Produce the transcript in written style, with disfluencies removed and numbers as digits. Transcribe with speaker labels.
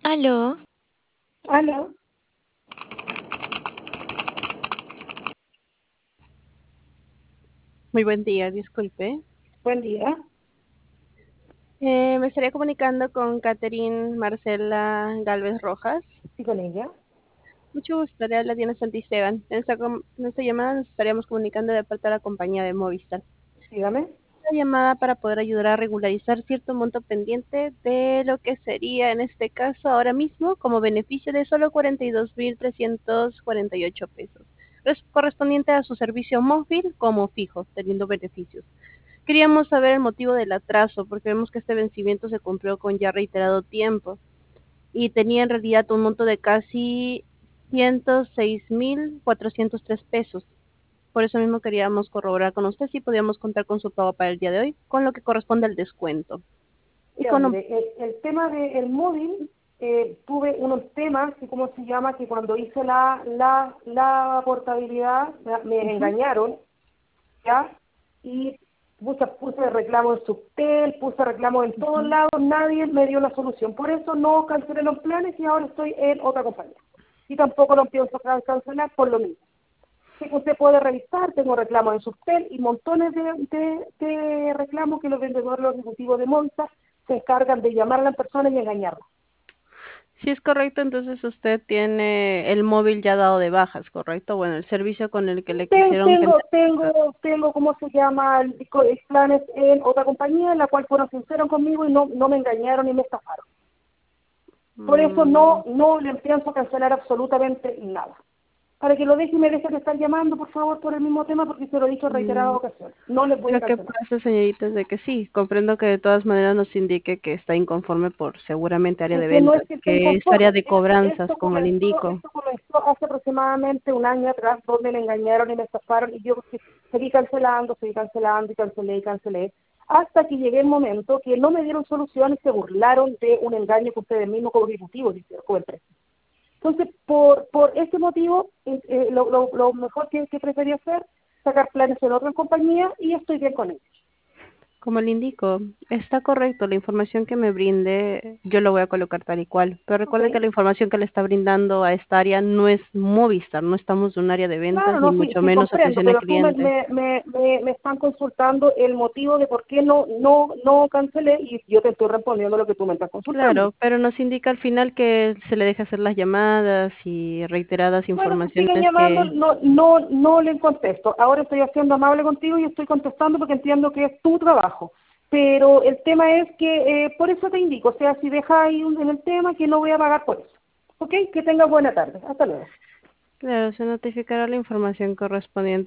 Speaker 1: Aló,
Speaker 2: Aló,
Speaker 3: Muy buen día, disculpe.
Speaker 2: buen día.
Speaker 3: Me estaría comunicando con Catherine Marcela Galvez Rojas.
Speaker 2: Sí, con ella.
Speaker 3: Mucho gusto, le habla Diana Santisteban. En esta llamada nos estaríamos comunicando de parte de la compañía de Movistar.
Speaker 2: Dígame.
Speaker 3: Una llamada para poder ayudar a regularizar cierto monto pendiente de lo que sería en este caso ahora mismo como beneficio de solo 42.348 pesos, correspondiente a su servicio móvil como fijo, teniendo beneficios. Queríamos saber el motivo del atraso, porque vemos que este vencimiento se cumplió con ya reiterado tiempo y tenía en realidad un monto de casi 106.403 pesos. Por eso mismo queríamos corroborar con usted si podíamos contar con su pago para el día de hoy, con lo que corresponde al descuento. Y
Speaker 2: Ya,
Speaker 3: con un...
Speaker 2: mire, el tema del móvil, tuve unos temas, que cómo se llama, que cuando hice la portabilidad me
Speaker 3: Ujú.
Speaker 2: engañaron, ¿ya? Y puse reclamo en Subtel, puse reclamo en todos lados, nadie me dio la solución. Por eso no cancelé los planes y ahora estoy en otra compañía. Y tampoco lo pienso cancelar por lo mismo. Que usted puede revisar, tengo reclamos en Subtel y montones de reclamos que los vendedores, los ejecutivos de Monza se encargan de llamar a las personas y engañarlas.
Speaker 3: Si es correcto, entonces usted tiene el móvil ya dado de bajas, ¿correcto? Bueno, el servicio con el que le quisieron vender.
Speaker 2: ¿Cómo se llama? Planes en otra compañía en la cual fueron sinceros conmigo y no me engañaron y me estafaron. Por eso
Speaker 3: Mm,
Speaker 2: no le pienso cancelar absolutamente nada. Para que lo deje y me deje de estar llamando, por favor, por el mismo tema, porque se lo he dicho en reiteradas
Speaker 3: mm.
Speaker 2: ocasiones. No les voy a
Speaker 3: Lo que
Speaker 2: cancelar.
Speaker 3: pasa, señorita, es de que sí, comprendo que de todas maneras nos indique que está inconforme por seguramente área
Speaker 2: Es
Speaker 3: de
Speaker 2: que no
Speaker 3: ventas,
Speaker 2: es que esté
Speaker 3: que es área
Speaker 2: inconforme.
Speaker 3: de cobranzas, como le indico.
Speaker 2: Esto comenzó hace aproximadamente un año atrás, donde me engañaron y me estafaron, y yo seguí cancelando y cancelé, hasta que llegué el momento que no me dieron solución y se burlaron de un engaño que ustedes mismos como ejecutivos hicieron, como empresa. Entonces, por ese motivo, lo mejor que preferí hacer, sacar planes en otra compañía y estoy bien con ellos.
Speaker 3: Como le indico, está correcto, la información que me brinde, yo lo voy a colocar tal y cual. Pero
Speaker 2: ¿Ok?
Speaker 3: recuerde que la información que le está brindando a esta área no es Movistar, no estamos en un área de
Speaker 2: Claro,
Speaker 3: ventas, ni
Speaker 2: no, sí,
Speaker 3: mucho
Speaker 2: sí
Speaker 3: menos
Speaker 2: comprendo,
Speaker 3: atención al
Speaker 2: pero tú
Speaker 3: cliente.
Speaker 2: me están consultando el motivo de por qué no cancelé y yo te estoy respondiendo lo que tú me estás consultando.
Speaker 3: Claro, pero nos indica al final que se le deja hacer las llamadas y reiteradas
Speaker 2: Bueno, si
Speaker 3: informaciones
Speaker 2: siguen llamando,
Speaker 3: que...
Speaker 2: no les contesto. Ahora estoy haciendo amable contigo y estoy contestando porque entiendo que es tu trabajo. Pero el tema es que, por eso te indico, o sea, si deja ahí en el tema, que no voy a pagar por eso. ¿Ok? Que tengas buena tarde. Hasta luego.
Speaker 3: Claro, se notificará la información correspondiente.